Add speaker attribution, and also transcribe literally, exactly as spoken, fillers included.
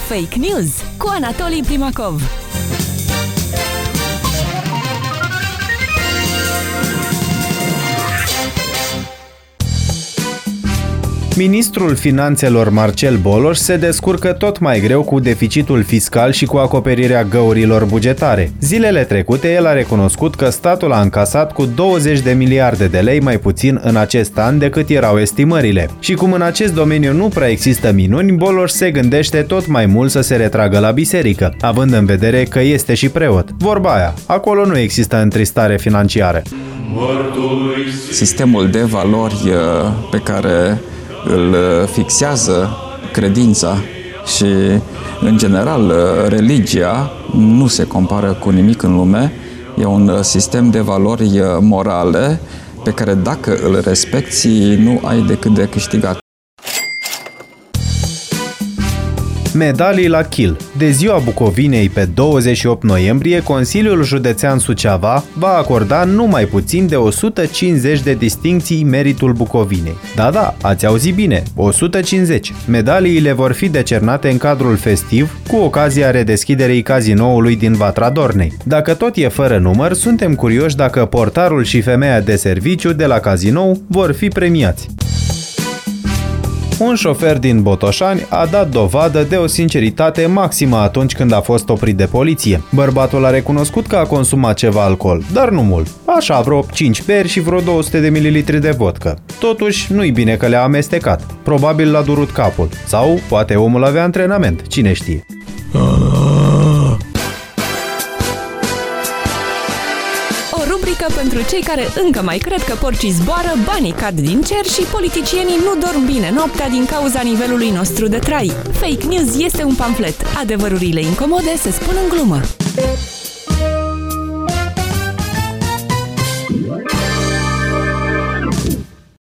Speaker 1: Fake News cu Anatolii Primacov.
Speaker 2: Ministrul Finanțelor Marcel Boloș se descurcă tot mai greu cu deficitul fiscal și cu acoperirea găurilor bugetare. Zilele trecute, el a recunoscut că statul a încasat cu douăzeci de miliarde de lei mai puțin în acest an decât erau estimările. Și cum în acest domeniu nu prea există minuni, Boloș se gândește tot mai mult să se retragă la biserică, având în vedere că este și preot. Vorba aia, acolo nu există întristare financiară.
Speaker 3: Sistemul de valori pe care îl fixează credința și, în general, religia nu se compară cu nimic în lume. E un sistem de valori morale pe care, dacă îl respecti, nu ai decât de câștigat.
Speaker 2: Medalii la Chil. De ziua Bucovinei pe douăzeci și opt noiembrie, Consiliul Județean Suceava va acorda numai puțin de o sută cincizeci de distincții Meritul Bucovinei. Da, da, ați auzit bine, o sută cincizeci. Medaliile vor fi decernate în cadrul festiv, cu ocazia redeschiderii cazinoului din Vatra Dornei. Dacă tot e fără număr, suntem curioși dacă portarul și femeia de serviciu de la cazinou vor fi premiați. Un șofer din Botoșani a dat dovadă de o sinceritate maximă atunci când a fost oprit de poliție. Bărbatul a recunoscut că a consumat ceva alcool, dar nu mult. Așa, vreo cinci beri și vreo două sute de mililitri de vodcă. Totuși, nu-i bine că le-a amestecat. Probabil l-a durut capul. Sau poate omul avea antrenament, cine știe.
Speaker 1: Rubrică pentru cei care încă mai cred că porcii zboară, banii cad din cer și politicienii nu dorm bine noaptea din cauza nivelului nostru de trai. Fake News este un pamflet. Adevărurile incomode se spun în glumă.